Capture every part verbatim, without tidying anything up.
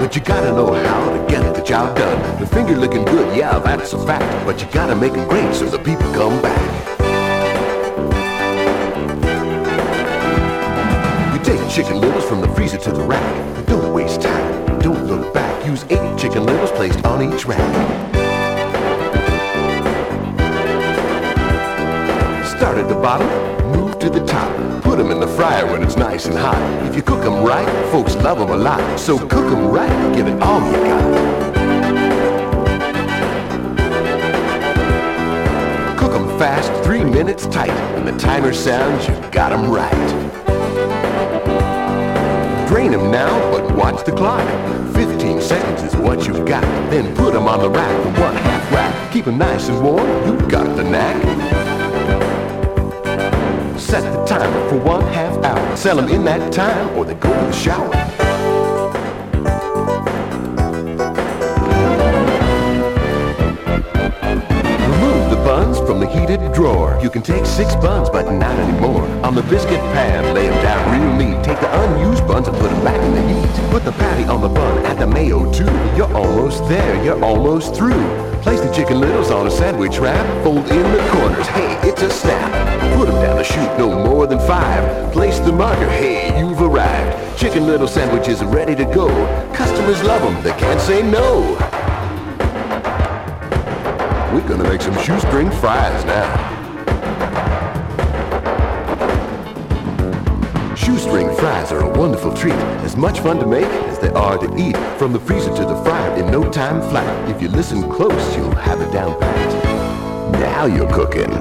but you gotta know how to get the job done. The finger looking good, yeah, that's a fact, but you gotta make it great so the people come back. You take chicken livers from the freezer to the rack. Don't waste time, don't look back. Use eight chicken livers placed on each rack. Start at the bottom, move to the top. Put them in the fryer when it's nice and hot. If you cook them right, folks love them a lot. So cook them right, give it all you got. Cook them fast, three minutes tight. When the timer sounds, you got them right. Drain them now, but watch the clock. Fifteen seconds is what you've got. Then put them on the rack for one half rack. Keep them nice and warm, you've got the knack. Set the timer for one half hour. Sell them in that time or they go to the shower. Remove the buns from the heated drawer. You can take six buns, but not anymore. On the biscuit pan, lay them down real neat. Take the unused buns and put them back in the heat. Put the patty on the bun, add the mayo too. You're almost there, you're almost through. Place the chicken littles on a sandwich wrap. Fold in the corners, hey, it's a snap. Put them down the chute, no more than five. Place the marker, hey, you've arrived. Chicken little sandwiches are ready to go. Customers love them, they can't say no. We're gonna make some shoestring fries now. Shoestring fries are a wonderful treat. As much fun to make as they are to eat. From the freezer to the fryer in no time flat. If you listen close, you'll have it down pat. Now you're cooking.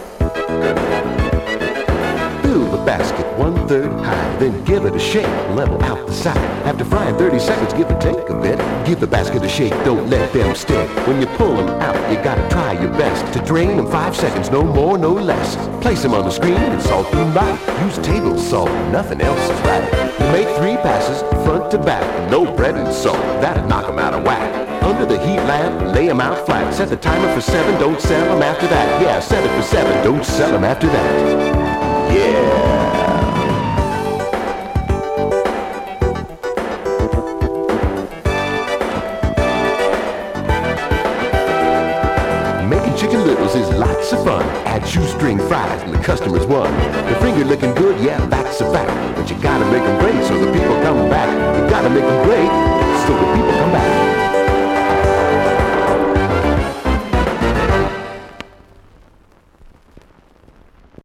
Fill the basket one third high, then give it a shake, level out the side. After frying thirty seconds, give or take a bit. Give the basket a shake, don't let them stick. When you pull them out, you gotta try your best to drain them five seconds, no more, no less. Place them on the screen and salt them right. Use table salt, nothing else is right. You make three passes, front to back, no bread and salt, that'll knock them out of whack. Under the heat lamp, lay them out flat. Set the timer for seven, don't sell them after that. Yeah, set it for seven, don't sell them after that. Yeah. Making chicken littles is lots of fun. Add shoestring fries and the customers won. The finger looking good, yeah, that's a fact. But you gotta make them great so the people come back. You gotta make them great so